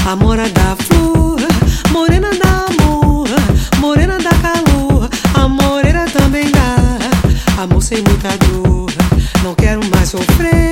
Amora da flor, morena dá amor, morena dá calor, a morena também dá amor sem muita dor. Não quero mais sofrer.